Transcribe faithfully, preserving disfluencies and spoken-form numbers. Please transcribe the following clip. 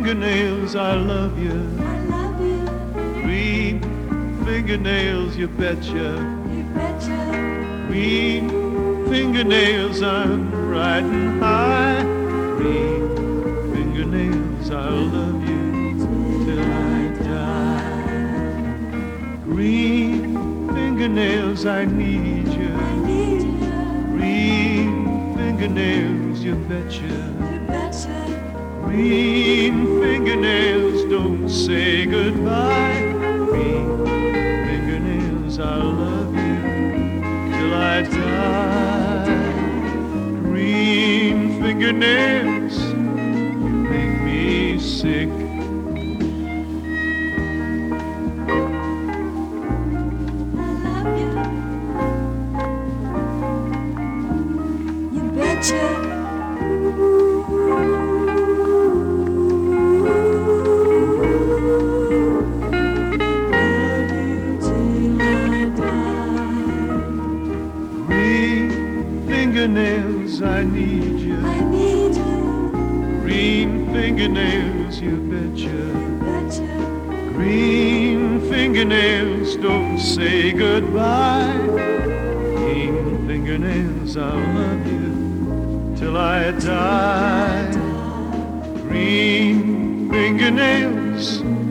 fingernails, I love you. I love you. Green fingernails, you betcha. You betcha. Green fingernails, I'm riding high. Green fingernails, I'll love you till I die. Green fingernails, I need you. I need you. Green fingernails, you betcha. You betcha. Green fingernails, don't say goodbye. Green fingernails, I'll love you till I die. Green fingernails, you make me sick. I love you. You betcha. Fingernails, I need you. I need you. Green fingernails, you betcha. Betcha. Green fingernails, don't say goodbye. Green fingernails, I'll love you till I die. Green fingernails,